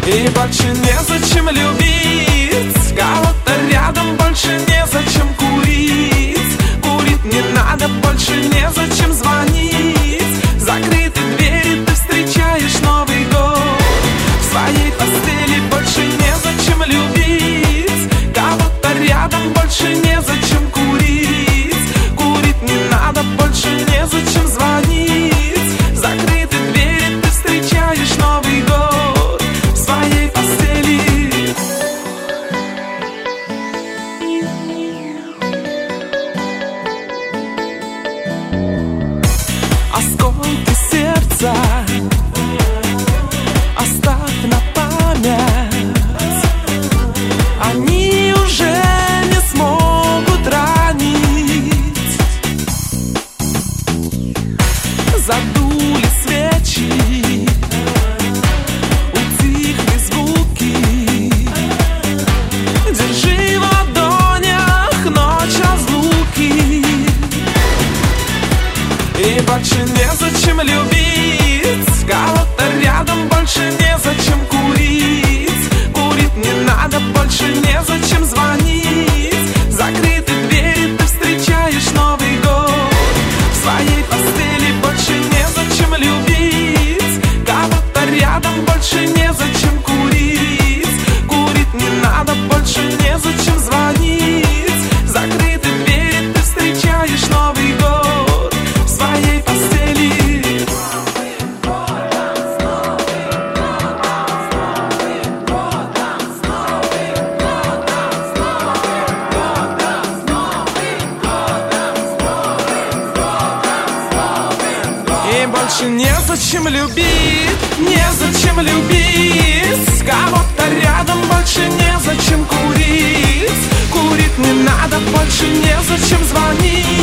И больше незачем любить кого-то рядом, больше незачем курить. Курить не надо, больше незачем звонить. Закрыты двери, ты встречаешь Новый год в своей постели. Больше незачем любить кого-то рядом, больше незачем курить. Курить не надо, больше незачем звонить. Закрыты двери, ты встречаешь Новый год в своей постели. Осколки сердца оставь на память. Они уже не смогут ранить. Задули свечи, утихли звуки. Держи в ладонях ночь разлуки. И больше незачем любить кого-то рядом, больше незачем курить. Курить не надо, больше незачем звонить. Закрыты двери, ты встречаешь Новый год в своей постели. Больше незачем любить кого-то рядом, больше незачем курить. Курить не надо, больше незачем звонить. Закрыты двери, ты встречаешь Новый год в своей постели. И больше незачем любить, незачем любить кого-то рядом, больше незачем курить. Курить не надо, больше незачем звонить.